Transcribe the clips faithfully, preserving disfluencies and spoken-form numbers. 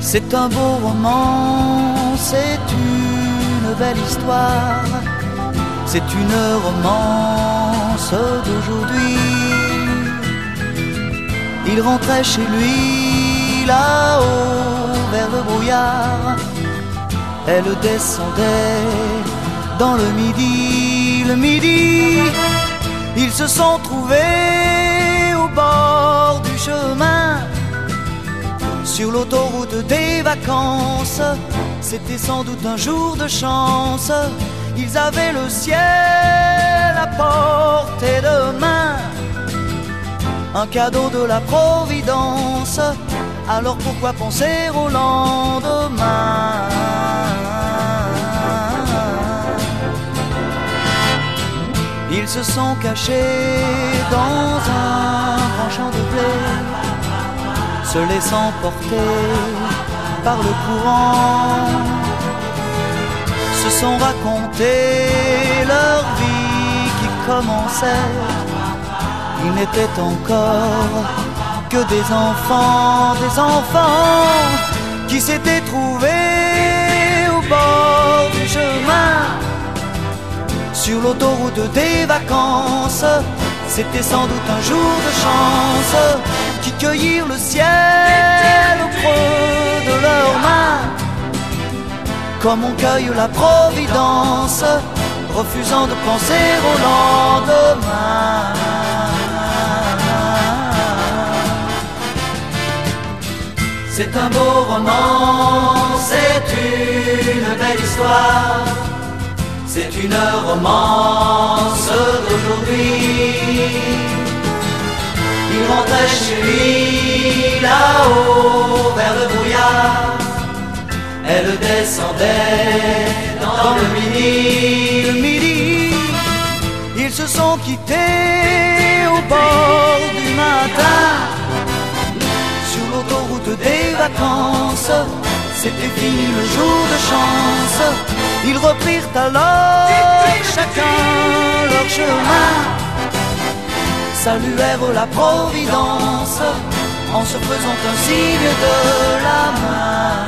C'est un beau roman, c'est une belle histoire, c'est une romance d'aujourd'hui. Il rentrait chez lui là-haut vers le brouillard, elle descendait dans le midi, le midi. Ils se sont trouvés au bord du chemin, sur l'autoroute des vacances. C'était sans doute un jour de chance, ils avaient le ciel à portée de main, un cadeau de la Providence. Alors pourquoi penser au lendemain? Ils se sont cachés dans un grand champ de blé, se laissant porter par le courant, se sont raconté leur vie qui commençait. Ils n'étaient encore que des enfants, des enfants qui s'étaient trouvés au bord du chemin, sur l'autoroute des vacances. C'était sans doute un jour de chance, qui cueillirent le ciel au creux de leurs mains, comme on cueille la Providence, refusant de penser au lendemain. C'est un beau roman, c'est une belle histoire, c'est une romance d'aujourd'hui. Il rentrait chez lui là-haut vers le brouillard, elle descendait dans le midi, le midi. Ils se sont quittés au bord du matin, sur l'autoroute des vacances. C'était fini le jour de chance. Ils reprirent alors chacun leur chemin, saluèrent la Providence en se faisant un signe de la main.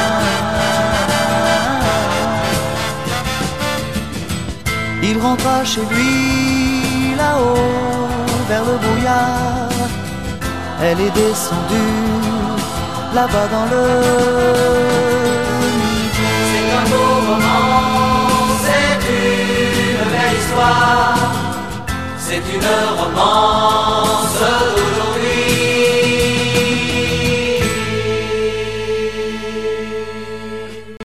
Il rentra chez lui là-haut vers le brouillard, elle est descendue là-bas dans le midi. C'est un beau roman, c'est une belle histoire, c'est une romance